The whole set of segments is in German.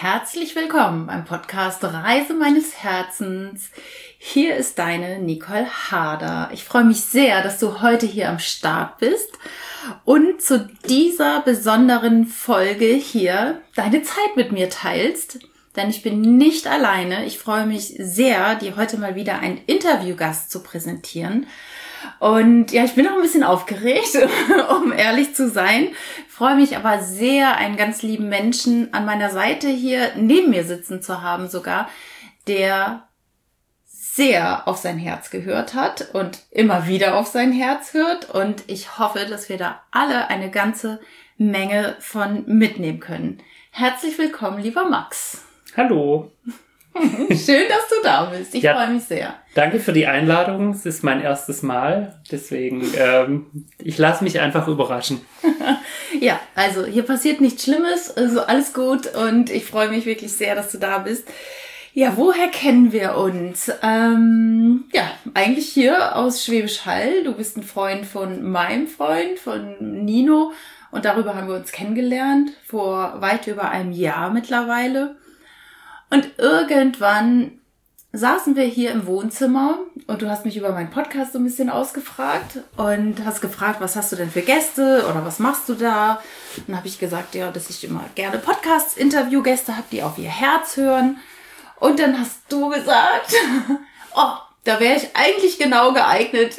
herzlich willkommen beim Podcast Reise meines Herzens. Hier ist deine Nicole Harder. Ich freue mich sehr, dass du heute hier am Start bist und zu dieser besonderen Folge hier deine Zeit mit mir teilst. Denn ich bin nicht alleine. Ich freue mich sehr, dir heute mal wieder einen Interviewgast zu präsentieren. Und ja, ich bin auch ein bisschen aufgeregt, um ehrlich zu sein. Freue mich aber sehr, einen ganz lieben Menschen an meiner Seite hier neben mir sitzen zu haben sogar, der sehr auf sein Herz gehört hat und immer wieder auf sein Herz hört. Und ich hoffe, dass wir da alle eine ganze Menge von mitnehmen können. Herzlich willkommen, lieber Max. Hallo. Schön, dass du da bist. Ich freue mich sehr. Danke für die Einladung. Es ist mein erstes Mal. Deswegen, ich lasse mich einfach überraschen. Ja, also hier passiert nichts Schlimmes. Also alles gut und ich freue mich wirklich sehr, dass du da bist. Ja, woher kennen wir uns? Ja, eigentlich hier aus Schwäbisch Hall. Du bist ein Freund von meinem Freund, von Nino. Und darüber haben wir uns kennengelernt, vor weit über einem Jahr mittlerweile. Und irgendwann saßen wir hier im Wohnzimmer und du hast mich über meinen Podcast so ein bisschen ausgefragt und hast gefragt, was hast du denn für Gäste oder was machst du da? Und dann habe ich gesagt, ja, dass ich immer gerne Podcast-Interview-Gäste habe, die auf ihr Herz hören. Und dann hast du gesagt, oh, da wäre ich eigentlich genau geeignet,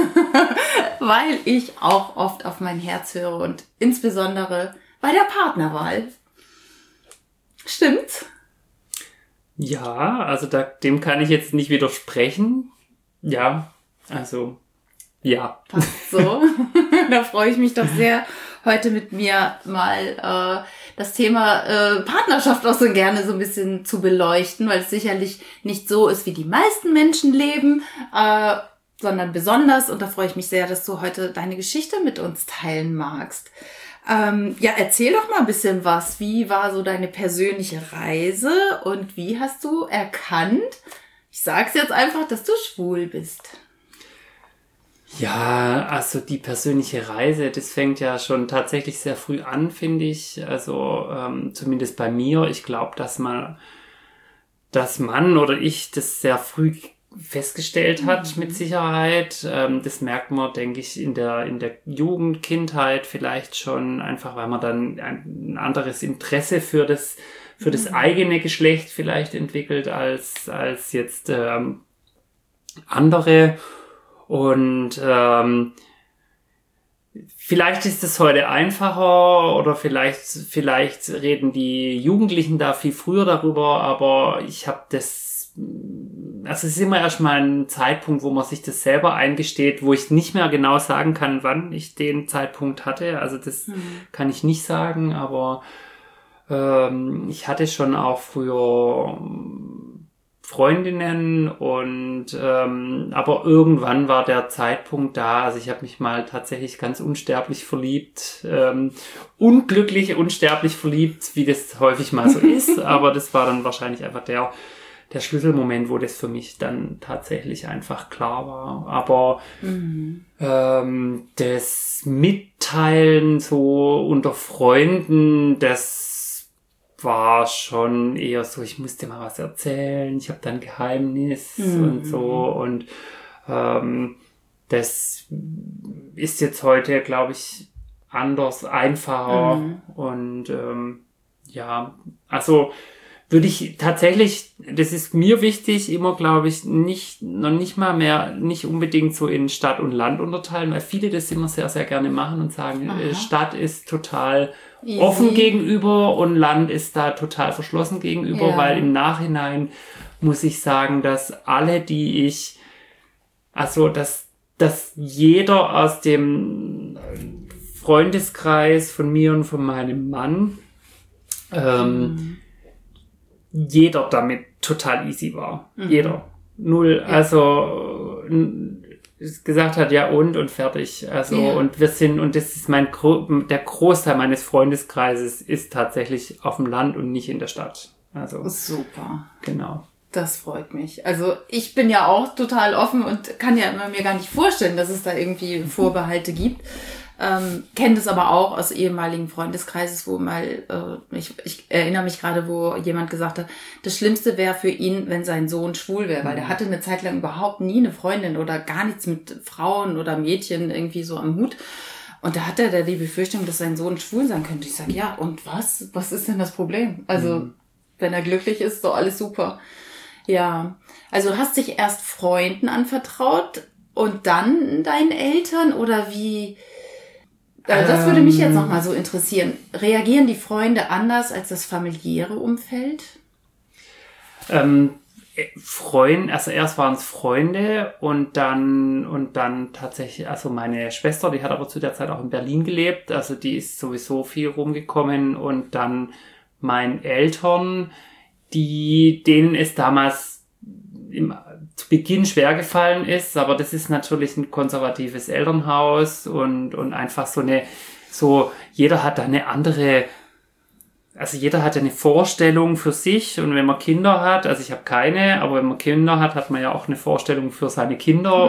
weil ich auch oft auf mein Herz höre und insbesondere bei der Partnerwahl. Stimmt's? Ja, also dem kann ich jetzt nicht widersprechen. Ja, also, ja. Passt so. Da freue ich mich doch sehr, heute mit mir mal das Thema Partnerschaft auch so gerne so ein bisschen zu beleuchten, weil es sicherlich nicht so ist, wie die meisten Menschen leben, sondern besonders. Und da freue ich mich sehr, dass du heute deine Geschichte mit uns teilen magst. Ja, erzähl doch mal ein bisschen was. Wie war so deine persönliche Reise und wie hast du erkannt, ich sag's jetzt einfach, dass du schwul bist? Ja, also die persönliche Reise, das fängt ja schon tatsächlich sehr früh an, finde ich. Also zumindest bei mir. Ich glaube, dass man oder ich das sehr früh festgestellt hat, mit Sicherheit. Das merkt man, denke ich, in der Jugend, Kindheit vielleicht schon, einfach weil man dann ein anderes Interesse für das eigene Geschlecht vielleicht entwickelt als jetzt andere. Und vielleicht ist es heute einfacher oder vielleicht reden die Jugendlichen da viel früher darüber, aber ich habe also es ist immer erstmal ein Zeitpunkt, wo man sich das selber eingesteht, wo ich nicht mehr genau sagen kann, wann ich den Zeitpunkt hatte. Also das kann ich nicht sagen, aber ich hatte schon auch früher Freundinnen und aber irgendwann war der Zeitpunkt da. Also ich habe mich mal tatsächlich ganz unsterblich verliebt, unglücklich unsterblich verliebt, wie das häufig mal so ist. Aber das war dann wahrscheinlich einfach der Schlüsselmoment, wo das für mich dann tatsächlich einfach klar war. Aber das Mitteilen so unter Freunden, das war schon eher so, ich musste mal was erzählen, ich habe dann Geheimnis und so. Und das ist jetzt heute, glaube ich, anders, einfacher. Und ja, also würde ich tatsächlich, das ist mir wichtig, immer, glaube ich, nicht unbedingt so in Stadt und Land unterteilen, weil viele das immer sehr, sehr gerne machen und sagen, Stadt ist total offen gegenüber und Land ist da total verschlossen gegenüber, weil im Nachhinein muss ich sagen, dass dass jeder aus dem Freundeskreis von mir und von meinem Mann, jeder damit total easy war. Jeder. Null. Ja. Also gesagt hat, ja und fertig. Also und wir sind, und das ist der Großteil meines Freundeskreises ist tatsächlich auf dem Land und nicht in der Stadt. Also super. Genau. Das freut mich. Also ich bin ja auch total offen und kann ja immer mir gar nicht vorstellen, dass es da irgendwie Vorbehalte gibt. Kenne das aber auch aus ehemaligen Freundeskreises, wo mal, ich erinnere mich gerade, wo jemand gesagt hat, das Schlimmste wäre für ihn, wenn sein Sohn schwul wäre, weil der hatte eine Zeit lang überhaupt nie eine Freundin oder gar nichts mit Frauen oder Mädchen irgendwie so am Hut. Und da hat er die Befürchtung, dass sein Sohn schwul sein könnte. Ich sage, ja, und was? Was ist denn das Problem? Also, wenn er glücklich ist, ist doch alles super. Ja, also du hast dich erst Freunden anvertraut und dann deinen Eltern oder wie? Das würde mich jetzt nochmal so interessieren. Reagieren die Freunde anders als das familiäre Umfeld? Also erst waren es Freunde und dann tatsächlich, also meine Schwester, die hat aber zu der Zeit auch in Berlin gelebt, also die ist sowieso viel rumgekommen und dann meinen Eltern, denen es damals zu Beginn schwer gefallen ist, aber das ist natürlich ein konservatives Elternhaus und einfach jeder hat da eine andere, also jeder hat ja eine Vorstellung für sich und wenn man Kinder hat, also ich habe keine, aber wenn man Kinder hat, hat man ja auch eine Vorstellung für seine Kinder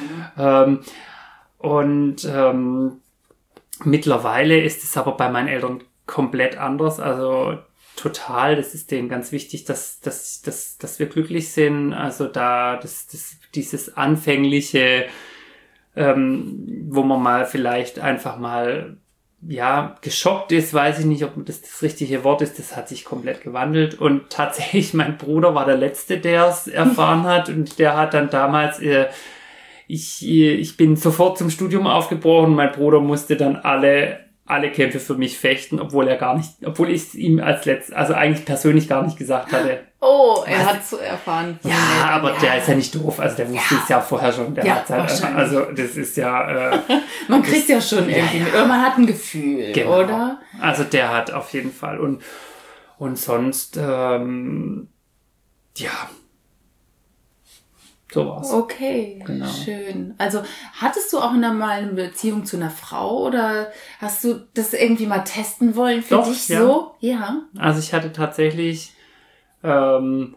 und mittlerweile ist es aber bei meinen Eltern komplett anders, also total, das ist denen ganz wichtig, dass wir glücklich sind, also dieses anfängliche, wo man mal vielleicht einfach mal geschockt ist, weiß ich nicht, ob das richtige Wort ist, das hat sich komplett gewandelt und tatsächlich mein Bruder war der Letzte, der es erfahren hat und der hat dann damals, ich bin sofort zum Studium aufgebrochen, mein Bruder musste dann alle Kämpfe für mich fechten, obwohl ich es ihm also eigentlich persönlich gar nicht gesagt hatte. Oh, er hat es so erfahren. Ja, aber der ist ja nicht doof, also der wusste es ja vorher schon. Der hat halt, also das ist ja... man kriegt ja schon irgendwie, man hat ein Gefühl, genau. Oder? Also der hat auf jeden Fall und sonst, so war's. Okay, genau. Schön. Also hattest du auch mal eine Beziehung zu einer Frau oder hast du das irgendwie mal testen wollen für dich so? Ja. Also ich hatte tatsächlich also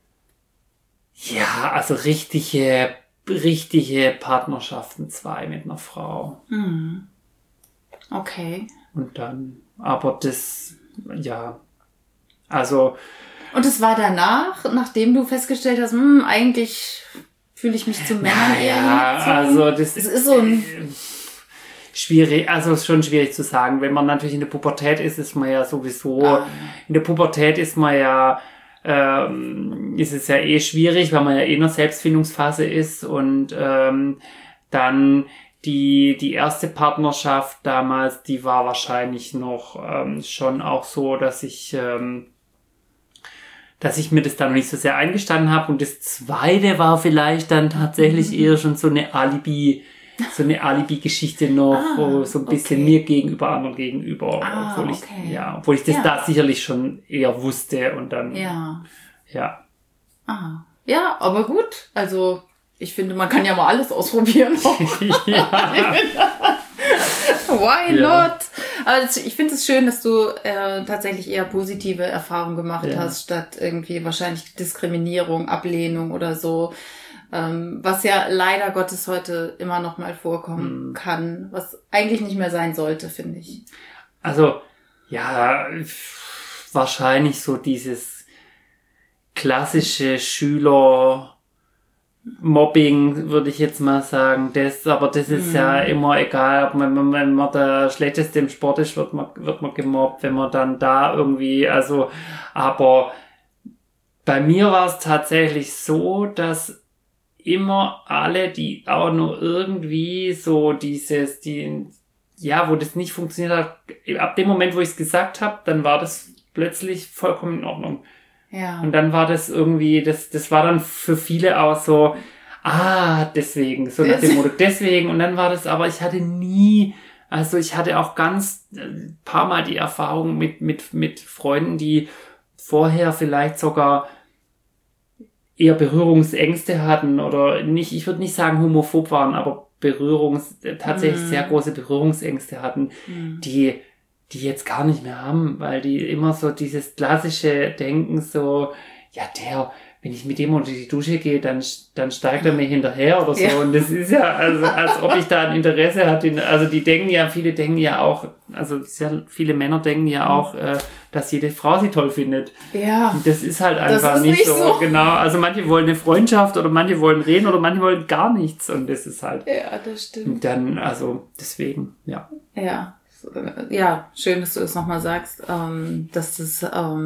richtige Partnerschaften 2 mit einer Frau. Mhm. Okay. Und dann, aber das, also... Und es war danach, nachdem du festgestellt hast, eigentlich fühle ich mich zu Männern eher hingezogen? Also das ist so ein... schwierig, also ist schon schwierig zu sagen. Wenn man natürlich in der Pubertät ist man ja sowieso, in der Pubertät ist man ja, ist es ja schwierig, weil man ja in einer Selbstfindungsphase ist und dann die erste Partnerschaft damals, die war wahrscheinlich noch schon auch so, dass ich mir das dann noch nicht so sehr eingestanden habe und das zweite war vielleicht dann tatsächlich eher schon so eine Alibi-Geschichte noch, so ein bisschen mir gegenüber, anderen gegenüber, obwohl ich das da sicherlich schon eher wusste und dann, ja. Ja, aber gut, also ich finde, man kann ja mal alles ausprobieren. Why not? Also ich finde es schön, dass du tatsächlich eher positive Erfahrungen gemacht hast, statt irgendwie wahrscheinlich Diskriminierung, Ablehnung oder so. Was ja leider Gottes heute immer noch mal vorkommen kann, was eigentlich nicht mehr sein sollte, finde ich. Also, wahrscheinlich so dieses klassische Schüler-Mobbing, würde ich jetzt mal sagen. Aber das ist ja immer egal, wenn man der Schlechteste im Sport ist, wird man gemobbt, wenn man dann da irgendwie, aber bei mir war es tatsächlich so, dass immer alle, die auch nur irgendwie so wo das nicht funktioniert hat, ab dem Moment, wo ich es gesagt habe, dann war das plötzlich vollkommen in Ordnung. Ja. Und dann war das irgendwie, das war dann für viele auch so, deswegen, so nach dem Motto, deswegen. Und dann war das, aber ich hatte auch ganz paar Mal die Erfahrung mit Freunden, die vorher vielleicht sogar eher Berührungsängste hatten oder nicht, ich würde nicht sagen homophob waren, aber tatsächlich sehr große Berührungsängste hatten, die jetzt gar nicht mehr haben, weil die immer so dieses klassische Denken so, wenn ich mit dem unter die Dusche gehe, dann steigt er mir hinterher oder so. Ja. Und das ist ja, also, als ob ich da ein Interesse hatte. Also viele denken ja auch, also sehr viele Männer denken ja auch, dass jede Frau sie toll findet. Ja. Und das ist halt einfach nicht so. Genau. Also manche wollen eine Freundschaft oder manche wollen reden oder manche wollen gar nichts. Und das ist halt. Ja, das stimmt. Und dann, also deswegen, ja. Ja. Ja, schön, dass du es nochmal sagst, dass das,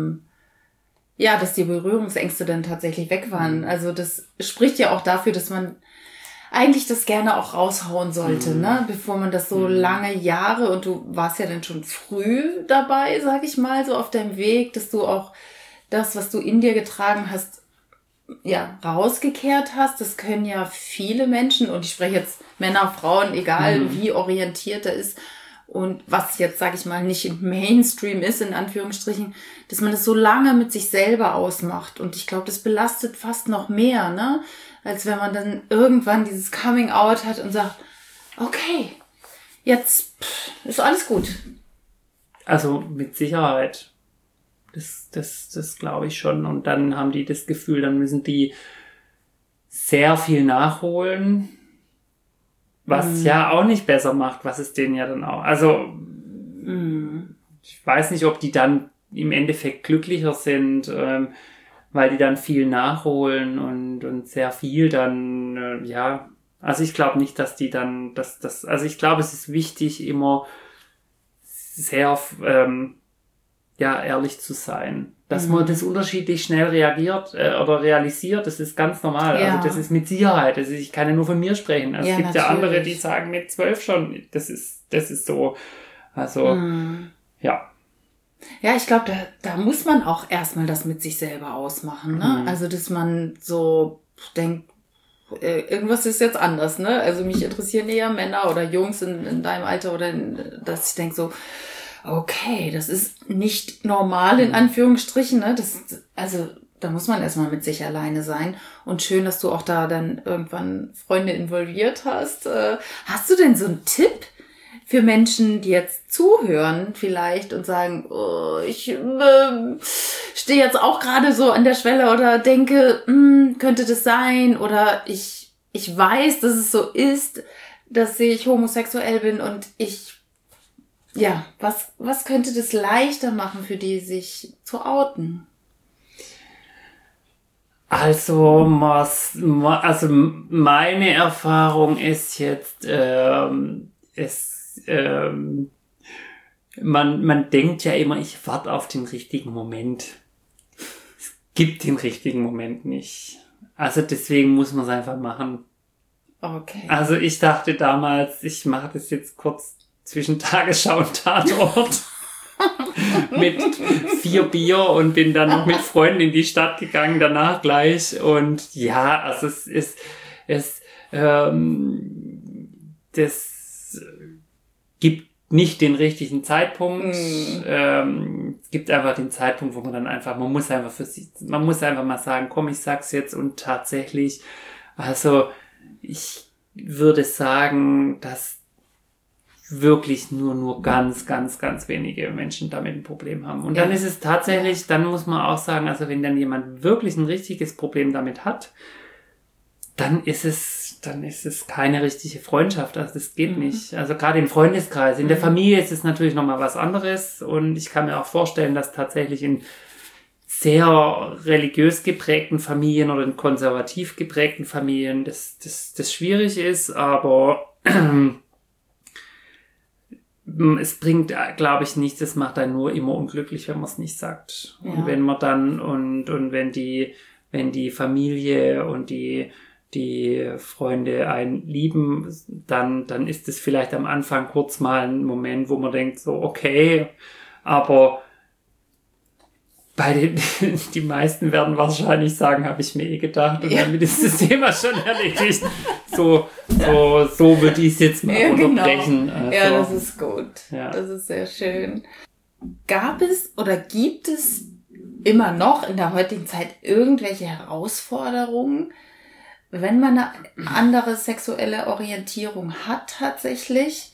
dass die Berührungsängste dann tatsächlich weg waren. Also das spricht ja auch dafür, dass man eigentlich das gerne auch raushauen sollte, ne? Bevor man das so lange Jahre, und du warst ja dann schon früh dabei, sag ich mal, so auf deinem Weg, dass du auch das, was du in dir getragen hast, ja, rausgekehrt hast. Das können ja viele Menschen, und ich spreche jetzt Männer, Frauen, egal wie orientiert er ist, und was jetzt, sag ich mal, nicht im Mainstream ist, in Anführungsstrichen, dass man das so lange mit sich selber ausmacht. Und ich glaube, das belastet fast noch mehr, ne? Als wenn man dann irgendwann dieses Coming Out hat und sagt, okay, jetzt ist alles gut. Also mit Sicherheit. Das glaube ich schon. Und dann haben die das Gefühl, dann müssen die sehr viel nachholen, was ja auch nicht besser macht, was es denen ja dann auch. Also ich weiß nicht, ob die dann im Endeffekt glücklicher sind, weil die dann viel nachholen und sehr viel dann, also ich glaube nicht, dass die dann, also ich glaube, es ist wichtig, immer sehr, ehrlich zu sein. Dass man das unterschiedlich schnell reagiert oder realisiert, das ist ganz normal. Ja. Also das ist mit Sicherheit. Also ich kann ja nur von mir sprechen. Also es gibt natürlich. Ja andere, die sagen mit 12 schon, das ist so. Also, ja. Ja, ich glaube, da muss man auch erstmal das mit sich selber ausmachen, ne? Also, dass man so denkt, irgendwas ist jetzt anders, ne? Also mich interessieren eher Männer oder Jungs in deinem Alter oder dass ich denke so, okay, das ist nicht normal in Anführungsstrichen, ne? Also da muss man erstmal mit sich alleine sein. Und schön, dass du auch da dann irgendwann Freunde involviert hast. Hast du denn so einen Tipp für Menschen, die jetzt zuhören vielleicht und sagen, oh, ich stehe jetzt auch gerade so an der Schwelle oder denke, könnte das sein? Oder ich weiß, dass es so ist, dass ich homosexuell bin und was könnte das leichter machen für die, sich zu outen? Also meine Erfahrung ist jetzt, man denkt ja immer, ich warte auf den richtigen Moment. Es gibt den richtigen Moment nicht. Also deswegen muss man es einfach machen. Okay. Also ich dachte damals, ich mache das jetzt kurz zwischen Tagesschau und Tatort mit 4 Bier und bin dann noch mit Freunden in die Stadt gegangen, danach gleich. Und ja, also das gibt nicht den richtigen Zeitpunkt. Es gibt einfach den Zeitpunkt, wo man dann einfach, man muss einfach mal sagen, komm, ich sag's jetzt. Und tatsächlich, also ich würde sagen, dass wirklich nur ganz, ganz, ganz wenige Menschen damit ein Problem haben. Und dann ist es tatsächlich, dann muss man auch sagen, also wenn dann jemand wirklich ein richtiges Problem damit hat, dann ist es keine richtige Freundschaft. Also das geht nicht. Also gerade im Freundeskreis. In der Familie ist es natürlich nochmal was anderes. Und ich kann mir auch vorstellen, dass tatsächlich in sehr religiös geprägten Familien oder in konservativ geprägten Familien das schwierig ist. Aber es bringt, glaube ich, nichts. Es macht einen nur immer unglücklich, wenn man es nicht sagt. Ja. Und wenn man dann und wenn die Familie und die Freunde einen lieben, dann ist es vielleicht am Anfang kurz mal ein Moment, wo man denkt so, okay, aber die meisten werden wahrscheinlich sagen, habe ich mir eh gedacht, und damit ist das Thema schon erledigt. So würde ich es jetzt mal unterbrechen. Genau. Also, ja, das ist gut. Ja. Das ist sehr schön. Gab es oder gibt es immer noch in der heutigen Zeit irgendwelche Herausforderungen, wenn man eine andere sexuelle Orientierung hat tatsächlich?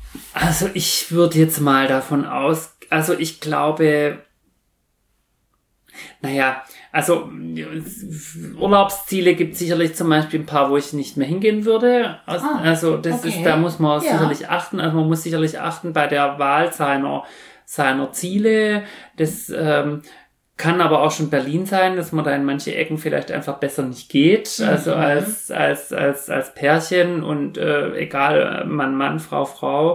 Also ich würde jetzt mal davon aus, also ich glaube, Naja, also Urlaubsziele gibt es sicherlich zum Beispiel ein paar, wo ich nicht mehr hingehen würde. Also das ist, da muss man sicherlich achten. Also man muss sicherlich achten bei der Wahl seiner Ziele. Das kann aber auch schon Berlin sein, dass man da in manche Ecken vielleicht einfach besser nicht geht. Also als Pärchen und egal, Mann, Frau.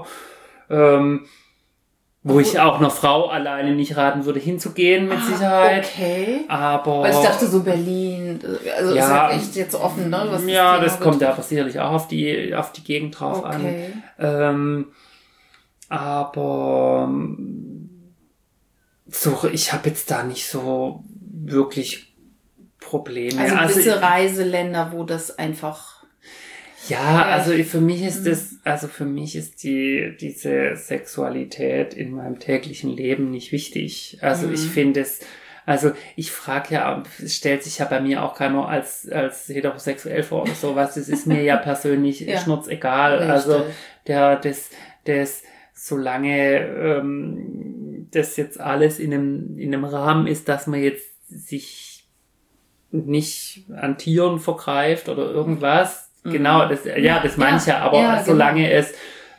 Wo ich auch einer Frau alleine nicht raten würde, hinzugehen, mit Sicherheit. Okay. Aber. Weil ich dachte so Berlin, also ist ja echt jetzt offen, ne? Was das kommt ja aber sicherlich auch auf die Gegend drauf an. Aber so, ich habe jetzt da nicht so wirklich Probleme. Also gewisse Reiseländer, wo das einfach. Ja, also für mich ist diese Sexualität in meinem täglichen Leben nicht wichtig. Also ich finde es, ich frage ja, es stellt sich ja bei mir auch keiner als heterosexuell vor oder sowas. Das ist mir ja persönlich schnurzegal. Also das solange das jetzt alles in einem Rahmen ist, dass man jetzt sich nicht an Tieren vergreift oder irgendwas. Genau, das meine ich ja, aber solange es,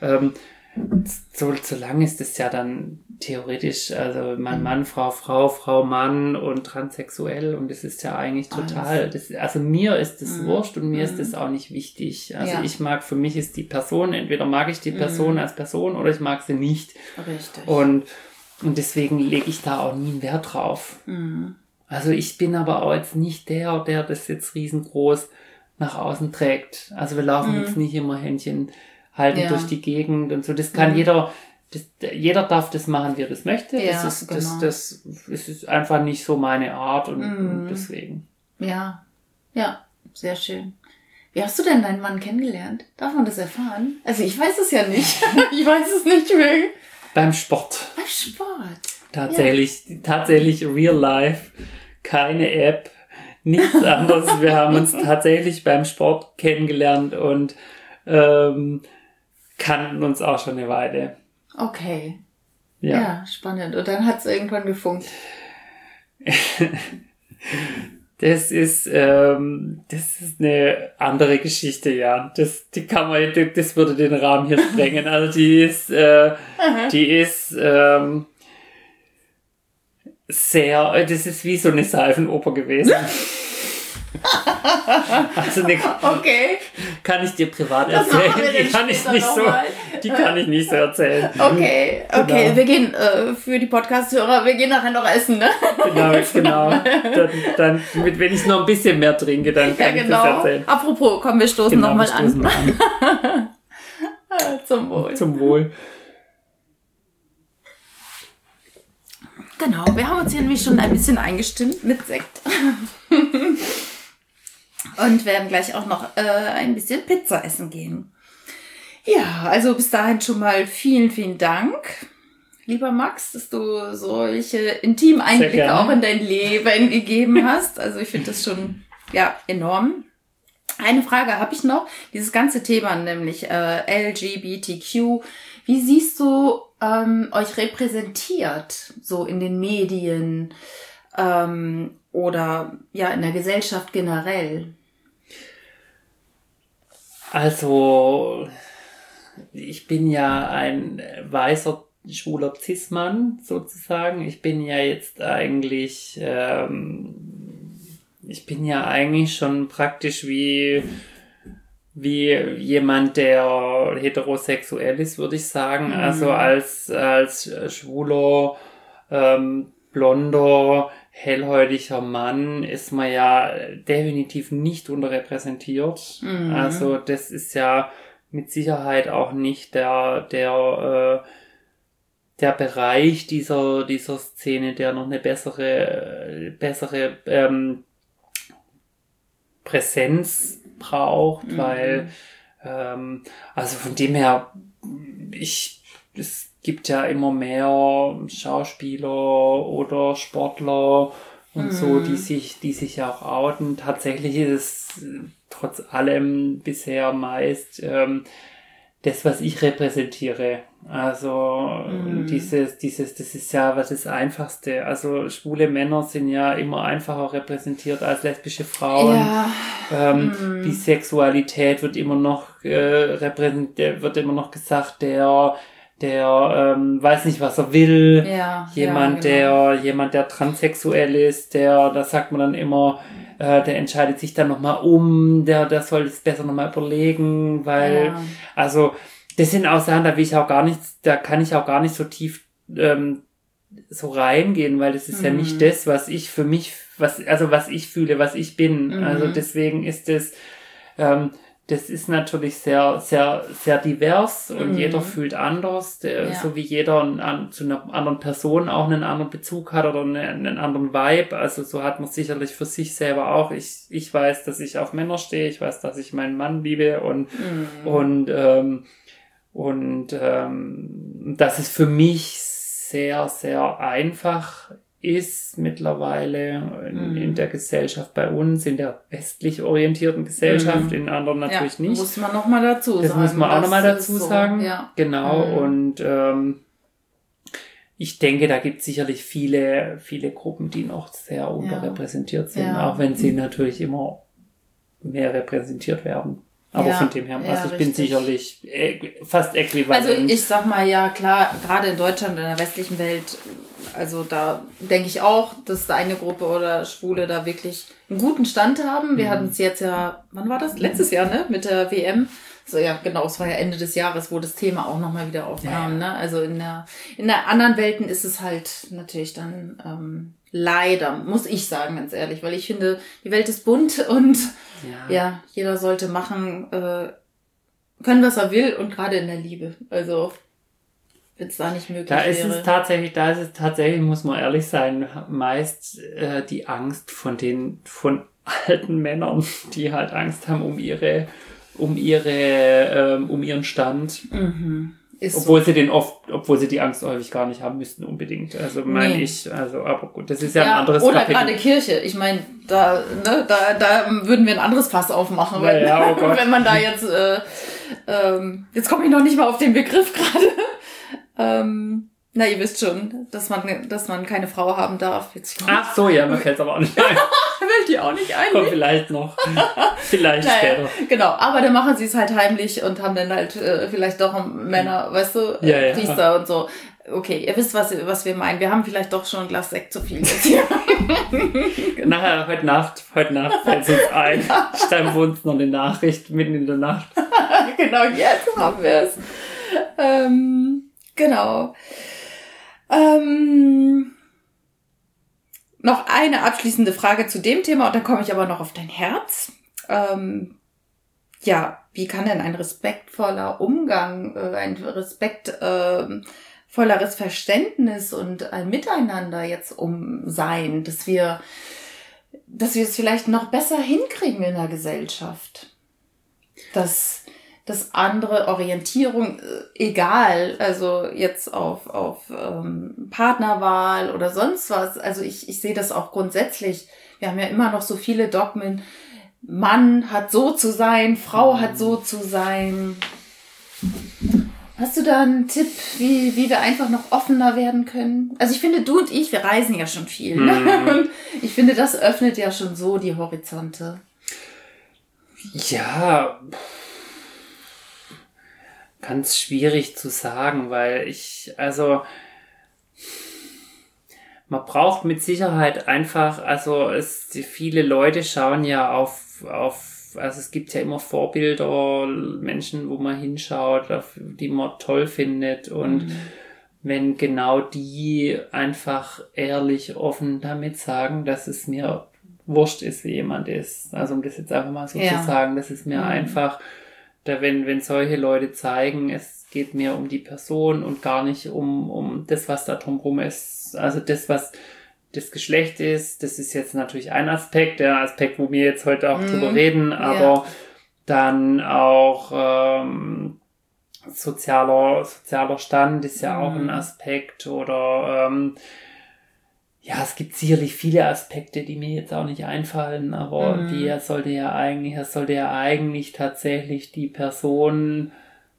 solange ist es ja dann theoretisch, also Mann, Frau, Mann und transsexuell und das ist ja eigentlich total, also mir ist das wurscht und mir ist das auch nicht wichtig. Also für mich ist die Person, entweder mag ich die Person als Person oder ich mag sie nicht. Richtig. Und deswegen lege ich da auch nie einen Wert drauf. Also ich bin aber auch jetzt nicht der das jetzt riesengroß nach außen trägt. Also wir laufen jetzt nicht immer Händchen halten durch die Gegend und so. Das kann jeder darf das machen, wie er das möchte. Ja, das ist einfach nicht so meine Art und deswegen. Ja, sehr schön. Wie hast du denn deinen Mann kennengelernt? Darf man das erfahren? Also ich weiß es ja nicht. Ich weiß es nicht mehr. Beim Sport. Beim Sport. Tatsächlich real life. Keine App. Nichts anderes. Wir haben uns tatsächlich beim Sport kennengelernt und kannten uns auch schon eine Weile. Okay. Ja, spannend. Und dann hat es irgendwann gefunkt. Das ist eine andere Geschichte, ja. Das würde den Rahmen hier sprengen. Also die ist das ist wie so eine Seifenoper gewesen. Also okay. Kann ich dir privat erzählen? Die kann ich nicht so erzählen. Okay, Genau. Wir gehen für die Podcast-Hörer, wir gehen nachher noch essen, ne? Genau. Dann wenn ich noch ein bisschen mehr trinke, dann kann ich das erzählen. Apropos, komm, wir stoßen nochmal an. Zum Wohl. Zum Wohl. Genau, wir haben uns hier nämlich schon ein bisschen eingestimmt mit Sekt. Und werden gleich auch noch ein bisschen Pizza essen gehen. Ja, also bis dahin schon mal vielen, vielen Dank, lieber Max, dass du solche intimen Einblicke auch in dein Leben gegeben hast. Also ich finde das schon enorm. Eine Frage habe ich noch. Dieses ganze Thema, nämlich LGBTQ. Wie siehst du euch repräsentiert, so in den Medien oder in der Gesellschaft generell? Also, ich bin ja ein weißer, schwuler Cis-Mann, sozusagen. Ich bin ja jetzt eigentlich, schon praktisch wie jemand, der heterosexuell ist, würde ich sagen. Also als schwuler, blonder, hellhäutiger Mann ist man ja definitiv nicht unterrepräsentiert. Also das ist ja mit Sicherheit auch nicht der Bereich dieser Szene, der noch eine bessere Präsenz braucht, weil also von dem her es gibt ja immer mehr Schauspieler oder Sportler und so, die sich ja auch outen. Tatsächlich ist es trotz allem bisher meist das, was ich repräsentiere. Also das ist ja was das Einfachste. Also schwule Männer sind ja immer einfacher repräsentiert als lesbische Frauen. Ja. Bisexualität wird immer noch wird immer noch gesagt, der weiß nicht, was er will. Ja, jemand, genau. der transsexuell ist, da sagt man dann immer, der entscheidet sich dann nochmal um, der soll es besser nochmal überlegen, weil, also, das sind auch Sachen, da kann ich auch gar nicht so tief, so reingehen, weil das ist ja nicht das, was ich für mich, was ich fühle, was ich bin. Also deswegen ist das ist natürlich sehr, sehr, sehr divers und jeder fühlt anders, so wie jeder zu einer anderen Person auch einen anderen Bezug hat oder einen anderen Vibe. Also so hat man sicherlich für sich selber auch. Ich weiß, dass ich auf Männer stehe, ich weiß, dass ich meinen Mann liebe und dass es für mich sehr, sehr einfach ist mittlerweile in der Gesellschaft bei uns, in der westlich orientierten Gesellschaft, in anderen natürlich nicht. Muss man nochmal dazu sagen. Das muss man auch nochmal dazu sagen. Ja. Genau, und ich denke, da gibt es sicherlich viele, viele Gruppen, die noch sehr unterrepräsentiert sind, auch wenn sie natürlich immer mehr repräsentiert werden. Aber von dem her, also ich bin sicherlich fast äquivalent. Also ich sag mal, ja klar, gerade in Deutschland, in der westlichen Welt, also da denke ich auch, dass eine Gruppe oder Schwule da wirklich einen guten Stand haben. Wir hatten es jetzt ja, wann war das? Letztes Jahr, ne? Mit der WM. So, ja, genau, es war ja Ende des Jahres, wo das Thema auch nochmal wieder aufkam, ne? Also in der anderen Welten ist es halt natürlich dann, leider, muss ich sagen, ganz ehrlich, weil ich finde, die Welt ist bunt und ja jeder sollte machen können, was er will und gerade in der Liebe. Also wenn es da nicht möglich wäre. Da ist es tatsächlich, muss man ehrlich sein, meist die Angst von alten Männern, die halt Angst haben um ihren Stand. Obwohl sie die Angst häufig gar nicht haben müssten unbedingt. Also meine ich, aber gut, das ist ja ein anderes oder Kapitel. Gerade Kirche. Ich meine, da würden wir ein anderes Fass aufmachen, wenn man da jetzt, jetzt komme ich noch nicht mal auf den Begriff gerade. Na, ihr wisst schon, dass man keine Frau haben darf. Ach so, ja, mir fällt's aber auch nicht ein. Will die auch nicht ein. Kommt vielleicht noch. Vielleicht später. Genau, aber dann machen sie es halt heimlich und haben dann halt vielleicht doch Männer, weißt du, Priester und so. Okay, ihr wisst, was wir meinen. Wir haben vielleicht doch schon ein Glas Sekt zu viel jetzt hier. Nachher, heute Nacht fällt es uns ein. Schreiben wir uns noch eine Nachricht mitten in der Nacht. Genau, jetzt haben wir es. Genau. Noch eine abschließende Frage zu dem Thema und dann komme ich aber noch auf dein Herz. Wie kann denn ein respektvoller Umgang, ein respektvolleres Verständnis und ein Miteinander jetzt sein, dass wir es vielleicht noch besser hinkriegen in der Gesellschaft? Dass andere Orientierung, egal, also jetzt auf Partnerwahl oder sonst was, also ich sehe das auch grundsätzlich. Wir haben ja immer noch so viele Dogmen. Mann hat so zu sein, Frau hat so zu sein. Hast du da einen Tipp, wie wir einfach noch offener werden können? Also ich finde, du und ich, wir reisen ja schon viel. Ne? Und ich finde, das öffnet ja schon so die Horizonte. Ja, ganz schwierig zu sagen, weil man braucht mit Sicherheit einfach, viele Leute schauen ja also es gibt ja immer Vorbilder, Menschen, wo man hinschaut, die man toll findet und wenn genau die einfach ehrlich, offen damit sagen, dass es mir wurscht ist, wie jemand ist, also um das jetzt einfach mal so zu sagen, dass es mir einfach wenn solche Leute zeigen, es geht mir um die Person und gar nicht um das, was da drumherum ist. Also das, was das Geschlecht ist, das ist jetzt natürlich ein Aspekt, der Aspekt, wo wir jetzt heute auch drüber reden, aber dann auch sozialer Stand ist ja auch ein Aspekt oder es gibt sicherlich viele Aspekte, die mir jetzt auch nicht einfallen, aber er sollte ja eigentlich tatsächlich die Person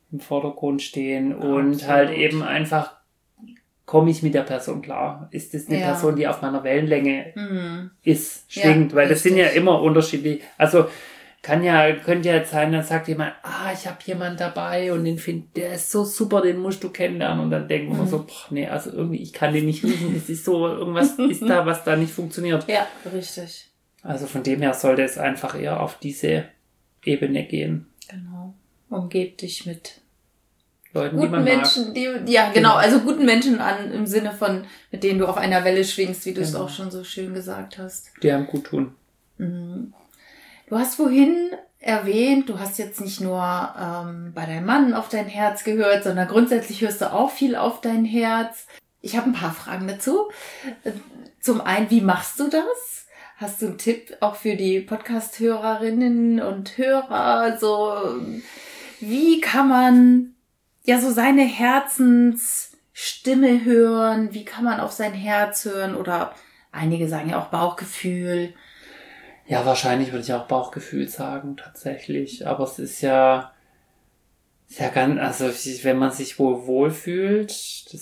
im Vordergrund stehen und halt eben einfach, komme ich mit der Person klar? Ist das eine Person, die auf meiner Wellenlänge schwingt? Weil das sind ja immer unterschiedlich. Also könnte ja jetzt sein, dann sagt jemand, ich habe jemanden dabei und der ist so super, den musst du kennenlernen. Und dann denken wir so, also irgendwie, ich kann den nicht riechen. Es ist so, irgendwas ist da, was da nicht funktioniert. Ja, richtig. Also von dem her sollte es einfach eher auf diese Ebene gehen. Genau. Umgeb dich mit Leuten, guten die man Menschen, mag. Also guten Menschen im Sinne von, mit denen du auf einer Welle schwingst, wie du es auch schon so schön gesagt hast. Die einem gut tun. Mhm. Du hast vorhin erwähnt, du hast jetzt nicht nur bei deinem Mann auf dein Herz gehört, sondern grundsätzlich hörst du auch viel auf dein Herz. Ich habe ein paar Fragen dazu. Zum einen, wie machst du das? Hast du einen Tipp auch für die Podcast-Hörerinnen und Hörer? So, wie kann man so seine Herzensstimme hören? Wie kann man auf sein Herz hören? Oder einige sagen ja auch Bauchgefühl. Ja, wahrscheinlich würde ich auch Bauchgefühl sagen, tatsächlich. Aber es ist ja ganz, also wenn man sich wohl fühlt,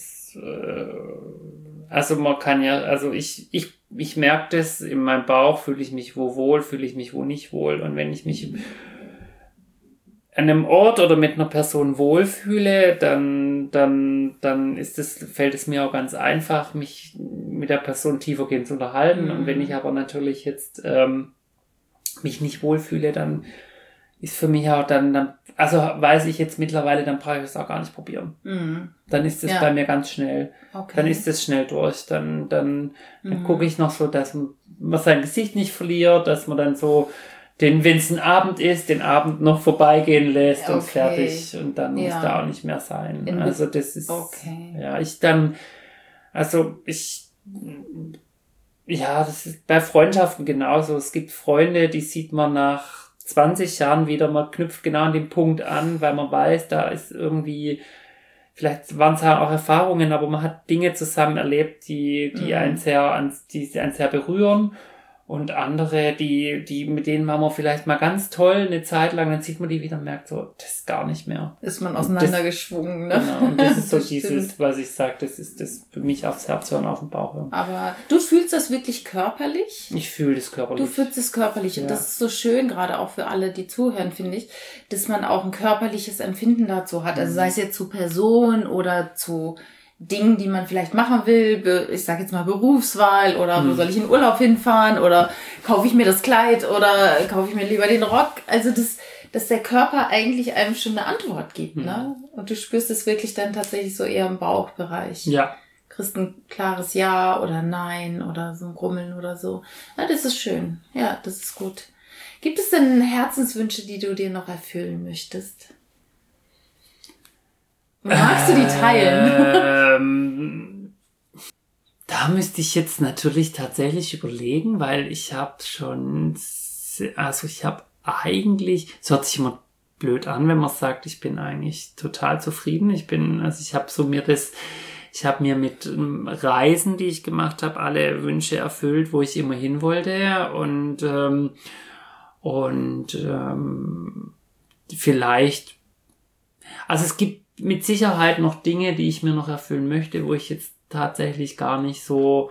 also man kann ja, also ich merke das, in meinem Bauch fühle ich mich wo wohl, fühle ich mich wo nicht wohl. Und wenn ich mich an einem Ort oder mit einer Person wohlfühle, dann fällt es mir auch ganz einfach, mich mit der Person tiefergehend zu unterhalten. Und wenn ich aber natürlich jetzt mich nicht wohlfühle, dann ist für mich auch also weiß ich jetzt mittlerweile, dann brauche ich es auch gar nicht probieren. Dann ist es bei mir ganz schnell. Okay. Dann ist es schnell durch. Dann gucke ich noch so, dass man sein Gesicht nicht verliert, dass man dann so wenn es ein Abend ist, den Abend noch vorbeigehen lässt und fertig. Und dann muss da auch nicht mehr sein. Also das ist, das ist bei Freundschaften genauso. Es gibt Freunde, die sieht man nach 20 Jahren wieder, man knüpft genau an den Punkt an, weil man weiß, da ist irgendwie, vielleicht waren es ja auch Erfahrungen, aber man hat Dinge zusammen erlebt, die einen sehr berühren. Und andere, mit denen waren wir vielleicht mal ganz toll eine Zeit lang, dann sieht man die wieder und merkt so, das ist gar nicht mehr. Ist man auseinandergeschwungen, ne? Genau, und das ist so dieses, was ich sage, das ist das für mich aufs Herz hören, auf den Bauch hören. Aber du fühlst das wirklich körperlich? Ich fühle das körperlich. Du fühlst es körperlich und das ist so schön, gerade auch für alle, die zuhören, finde ich, dass man auch ein körperliches Empfinden dazu hat. Also sei es jetzt zu Person oder zu Dingen, die man vielleicht machen will, ich sage jetzt mal Berufswahl oder wo soll ich in Urlaub hinfahren oder kaufe ich mir das Kleid oder kaufe ich mir lieber den Rock. Also dass der Körper eigentlich einem schon eine Antwort gibt, ne? Und du spürst es wirklich dann tatsächlich so eher im Bauchbereich. Ja. Kriegst ein klares Ja oder Nein oder so ein Grummeln oder so. Ja, das ist schön. Ja, das ist gut. Gibt es denn Herzenswünsche, die du dir noch erfüllen möchtest? Magst du die teilen? Da müsste ich jetzt natürlich tatsächlich überlegen, weil ich habe eigentlich, es hört sich immer blöd an, wenn man sagt, ich bin eigentlich total zufrieden. Ich habe mir mit Reisen, die ich gemacht habe, alle Wünsche erfüllt, wo ich immer hin wollte und vielleicht, also es gibt mit Sicherheit noch Dinge, die ich mir noch erfüllen möchte, wo ich jetzt tatsächlich gar nicht so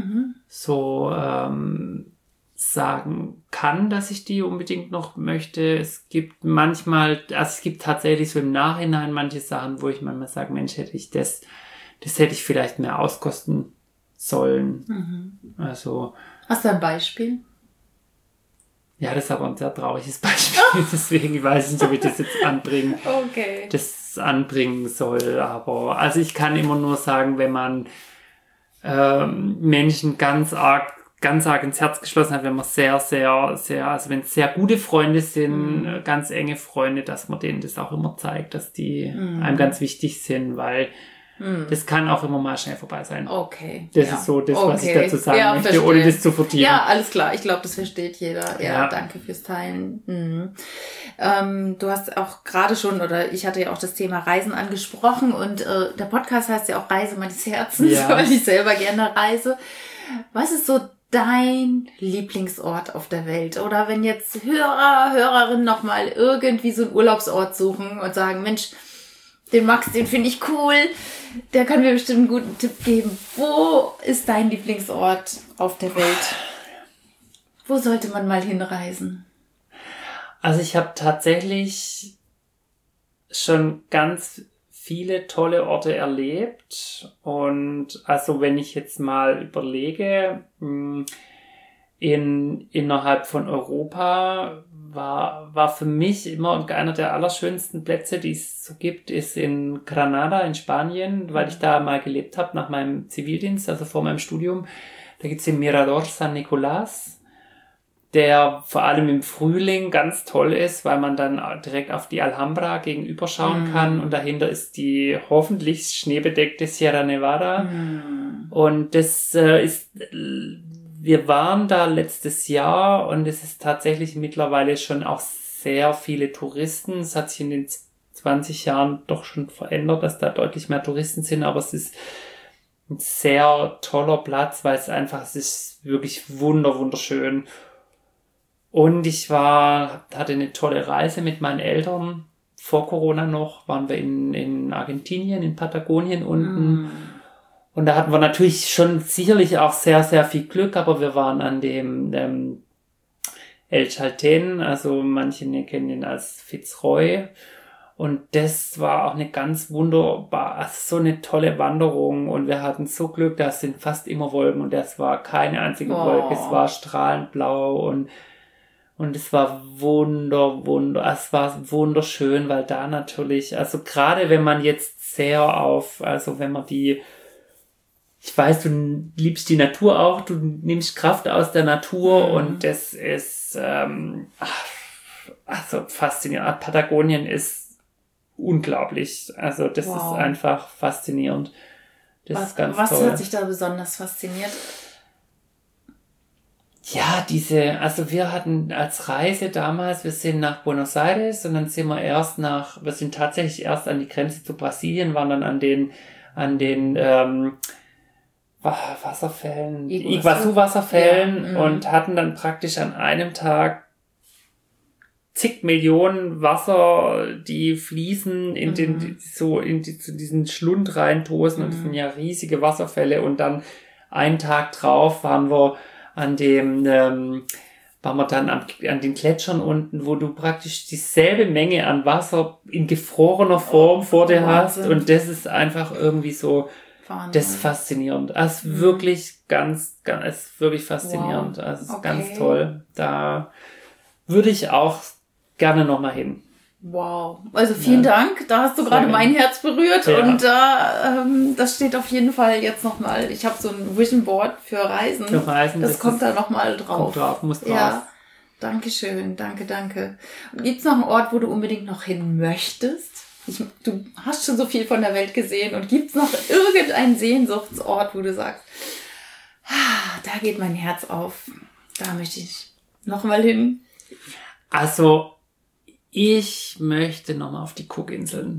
sagen kann, dass ich die unbedingt noch möchte. Es gibt tatsächlich so im Nachhinein manche Sachen, wo ich manchmal sage, Mensch, das hätte ich vielleicht mehr auskosten sollen. Also. Hast du ein Beispiel? Ja, das ist aber ein sehr trauriges Beispiel, deswegen weiß ich nicht, ob ich das jetzt anbringen soll. Aber also ich kann immer nur sagen, wenn man Menschen ganz arg ins Herz geschlossen hat, wenn man sehr, sehr, sehr, also wenn es sehr gute Freunde sind, ganz enge Freunde, dass man denen das auch immer zeigt, dass die einem ganz wichtig sind, weil das kann auch immer mal schnell vorbei sein. Okay. Das ist so das, was ich dazu sagen möchte, verstehe. ohne das zu vertiefen. Ja, alles klar. Ich glaube, das versteht jeder. Ja, danke fürs Teilen. Du hast auch gerade schon, oder ich hatte ja auch das Thema Reisen angesprochen und der Podcast heißt ja auch Reise meines Herzens, weil ich selber gerne reise. Was ist so dein Lieblingsort auf der Welt? Oder wenn jetzt Hörerinnen nochmal irgendwie so einen Urlaubsort suchen und sagen, Mensch, Den Max, den finde ich cool. Der kann mir bestimmt einen guten Tipp geben. Wo ist dein Lieblingsort auf der Welt? Wo sollte man mal hinreisen? Also ich habe tatsächlich schon ganz viele tolle Orte erlebt. Und also wenn ich jetzt mal überlege, innerhalb von Europa war für mich immer einer der allerschönsten Plätze, die es so gibt, ist in Granada in Spanien, weil ich da mal gelebt habe nach meinem Zivildienst, also vor meinem Studium. Da gibt's den Mirador San Nicolás, der vor allem im Frühling ganz toll ist, weil man dann direkt auf die Alhambra gegenüber schauen kann und dahinter ist die hoffentlich schneebedeckte Sierra Nevada. Und das wir waren da letztes Jahr und es ist tatsächlich mittlerweile schon auch sehr viele Touristen. Es hat sich in den 20 Jahren doch schon verändert, dass da deutlich mehr Touristen sind, aber es ist ein sehr toller Platz, weil es ist wirklich wunderschön. Und ich hatte eine tolle Reise mit meinen Eltern. Vor Corona noch waren wir in Argentinien, in Patagonien unten. Und da hatten wir natürlich schon sicherlich auch sehr, sehr viel Glück, aber wir waren an dem El Chaltén, also manche kennen ihn als Fitzroy. Und das war auch eine ganz wunderbar, so eine tolle Wanderung. Und wir hatten so Glück, da sind fast immer Wolken und es war keine einzige Wolke, es war strahlend blau und es war es war wunderschön, weil da natürlich, also gerade wenn man jetzt wenn man ich weiß, du liebst die Natur auch, du nimmst Kraft aus der Natur und das ist faszinierend. Patagonien ist unglaublich. Also das ist einfach faszinierend. Das ist ganz toll. Was hat sich da besonders fasziniert? Ja, wir hatten als Reise damals, wir sind nach Buenos Aires und dann sind wir sind tatsächlich erst an die Grenze zu Brasilien, waren dann an den Wasserfällen, Iguazu-Wasserfällen und hatten dann praktisch an einem Tag zig Millionen Wasser, die fließen zu diesen Schlund reintosen und das sind ja riesige Wasserfälle und dann einen Tag drauf waren wir dann an den Gletschern unten, wo du praktisch dieselbe Menge an Wasser in gefrorener Form vor dir hast und das ist einfach irgendwie so das ist faszinierend. Es ist wirklich es ist wirklich faszinierend. Es ist ganz toll. Da würde ich auch gerne nochmal hin. Wow. Also vielen Dank. Da hast du gerade mein Herz berührt und das steht auf jeden Fall jetzt nochmal. Ich habe so ein Vision Board für Reisen. Das kommt da nochmal drauf. Kommt drauf, muss drauf. Ja. Dankeschön. Danke. Und gibt's noch einen Ort, wo du unbedingt noch hin möchtest? Du hast schon so viel von der Welt gesehen und gibt's noch irgendeinen Sehnsuchtsort, wo du sagst, da geht mein Herz auf, da möchte ich noch mal hin? Also, ich möchte noch mal auf die Cookinseln.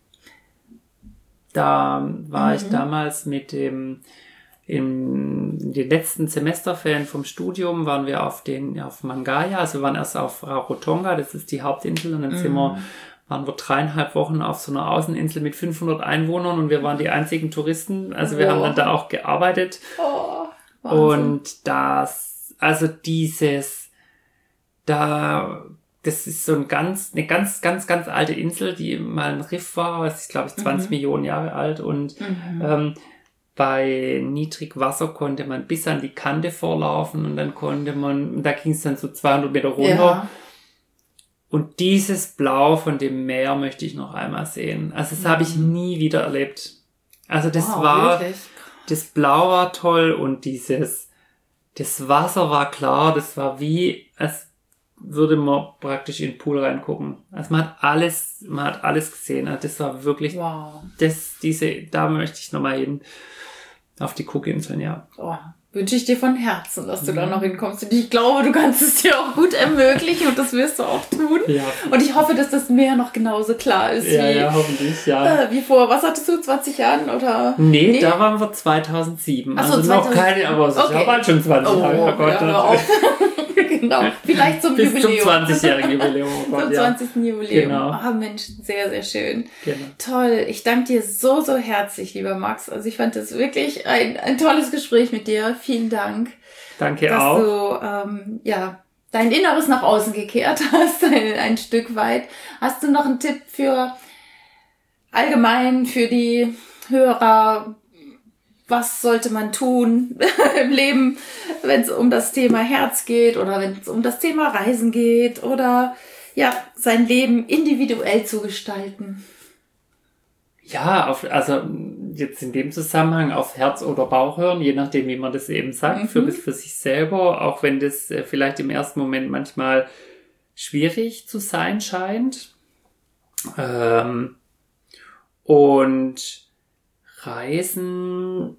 Da war ich damals in den letzten Semesterferien vom Studium waren wir auf Mangaia, also wir waren erst auf Rarotonga, das ist die Hauptinsel und dann waren wir 3,5 Wochen auf so einer Außeninsel mit 500 Einwohnern und wir waren die einzigen Touristen. Also wir haben dann da auch gearbeitet. Und das ist so eine ganz alte Insel, die mal ein Riff war. Das ist, glaube ich, 20 Millionen Jahre alt. Und bei Niedrigwasser konnte man bis an die Kante vorlaufen und dann da ging es dann so 200 Meter runter. Ja. Und dieses Blau von dem Meer möchte ich noch einmal sehen. Also das habe ich nie wieder erlebt. Also das das Blau war toll und das Wasser war klar, das war als würde man praktisch in den Pool reingucken. Also man hat alles gesehen. Also das war wirklich, da möchte ich nochmal hin. Auf die Cookinseln, ja. Wünsche ich dir von Herzen, dass du da noch hinkommst. Und ich glaube, du kannst es dir auch gut ermöglichen und das wirst du auch tun. Ja. Und ich hoffe, dass das Meer noch genauso klar ist hoffentlich, wie vor, was hattest du, 20 Jahren oder? Nee, da waren wir 2007. Ach so, also noch keine, aber es ist ja bald schon 20 Jahre. Oh Gott. Ja, Genau, vielleicht zum Bis Jubiläum. Zum 20-jährigen Jubiläum. Oh Gott, zum 20. Jubiläum. Genau. Ah, Mensch, sehr, sehr schön. Genau. Toll. Ich danke dir so, so herzlich, lieber Max. Also ich fand das wirklich ein tolles Gespräch mit dir. Vielen Dank. Danke dass auch. Du, dein Inneres nach außen gekehrt hast, ein Stück weit. Hast du noch einen Tipp für allgemein, für die Hörer? Was sollte man tun im Leben, wenn es um das Thema Herz geht oder wenn es um das Thema Reisen geht oder ja, sein Leben individuell zu gestalten? Ja, also jetzt in dem Zusammenhang auf Herz oder Bauch hören, je nachdem, wie man das eben sagt, für sich selber, auch wenn das vielleicht im ersten Moment manchmal schwierig zu sein scheint. Und Reisen,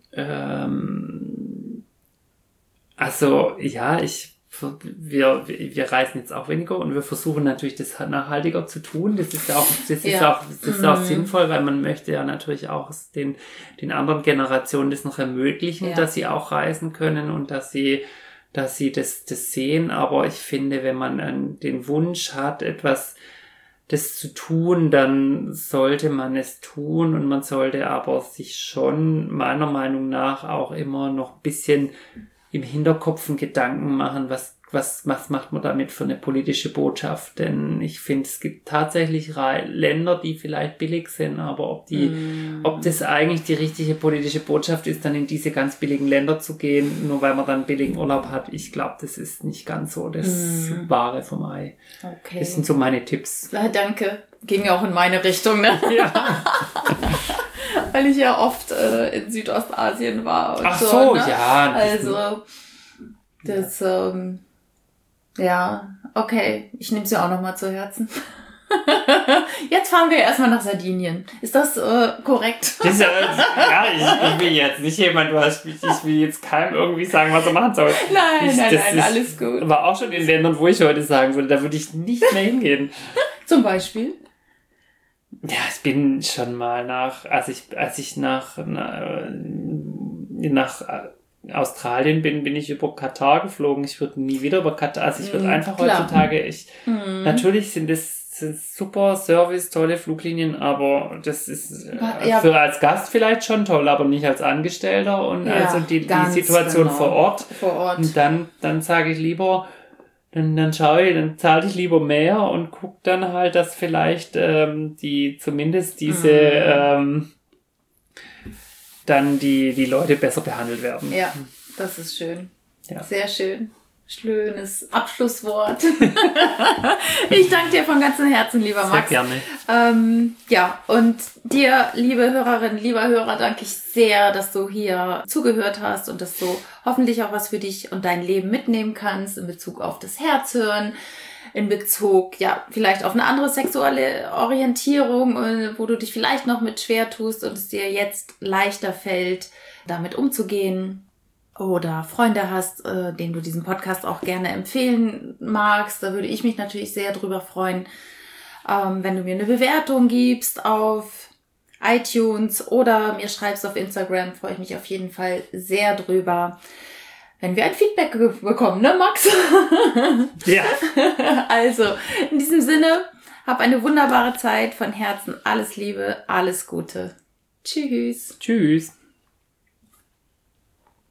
also ja, wir reisen jetzt auch weniger und wir versuchen natürlich das nachhaltiger zu tun. Das ist auch sinnvoll, weil man möchte ja natürlich auch den anderen Generationen das noch ermöglichen, dass sie auch reisen können und dass sie das sehen. Aber ich finde, wenn man den Wunsch hat, das zu tun, dann sollte man es tun und man sollte aber sich schon meiner Meinung nach auch immer noch ein bisschen im Hinterkopf einen Gedanken machen, was macht man damit für eine politische Botschaft? Denn ich finde, es gibt tatsächlich Länder, die vielleicht billig sind, aber ob das eigentlich die richtige politische Botschaft ist, dann in diese ganz billigen Länder zu gehen, nur weil man dann billigen Urlaub hat, ich glaube, das ist nicht ganz so das Wahre vom Ei. Okay. Das sind so meine Tipps. Ja, danke. Ging ja auch in meine Richtung, ne? Ja. Weil ich ja oft in Südostasien war. Und ach so, ne? ja. Also, das, ja, okay. Ich nehme es ja auch nochmal zu Herzen. Jetzt fahren wir erstmal nach Sardinien. Ist das korrekt? Ich will jetzt nicht jemand, ich will jetzt keinem irgendwie sagen, was er machen soll. Nein, alles gut. War auch schon in Ländern, wo ich heute sagen würde, da würde ich nicht mehr hingehen. Zum Beispiel? Ja, ich bin schon mal als ich nach Australien bin ich über Katar geflogen. Ich würde nie wieder über Katar, also ich würde einfach heutzutage, natürlich sind es super Service, tolle Fluglinien, aber das ist für als Gast vielleicht schon toll, aber nicht als Angestellter und also die Situation vor Ort. Und dann sage ich lieber, dann zahle ich lieber mehr und guck dann halt, dass vielleicht zumindest diese dann die Leute besser behandelt werden. Ja, das ist schön. Ja. Sehr schön. Schönes Abschlusswort. Ich danke dir von ganzem Herzen, lieber Max. Sehr gerne. Ja, und dir, liebe Hörerinnen, lieber Hörer, danke ich sehr, dass du hier zugehört hast und dass du hoffentlich auch was für dich und dein Leben mitnehmen kannst in Bezug auf das Herzhören, in Bezug, vielleicht auf eine andere sexuelle Orientierung, wo du dich vielleicht noch mit schwer tust und es dir jetzt leichter fällt, damit umzugehen. Oder Freunde hast, denen du diesen Podcast auch gerne empfehlen magst. Da würde ich mich natürlich sehr drüber freuen, wenn du mir eine Bewertung gibst auf iTunes oder mir schreibst auf Instagram. Freue ich mich auf jeden Fall sehr drüber, wenn wir ein Feedback bekommen, ne Max? Ja. Also, in diesem Sinne, hab eine wunderbare Zeit. Von Herzen alles Liebe, alles Gute. Tschüss. Tschüss.